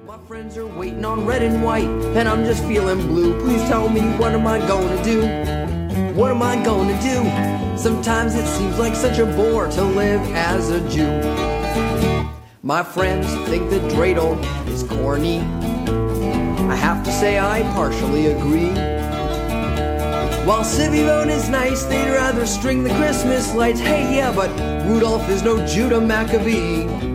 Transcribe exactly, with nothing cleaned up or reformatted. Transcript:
My friends are waiting on red and white, and I'm just feeling blue. Please tell me, what am I gonna do? What am I gonna do? Sometimes it seems like such a bore to live as a Jew. My friends think that dreidel is corny. I have to say I partially agree. While Civivone is nice, they'd rather string the Christmas lights. Hey, yeah, but Rudolph is no Judah Maccabee.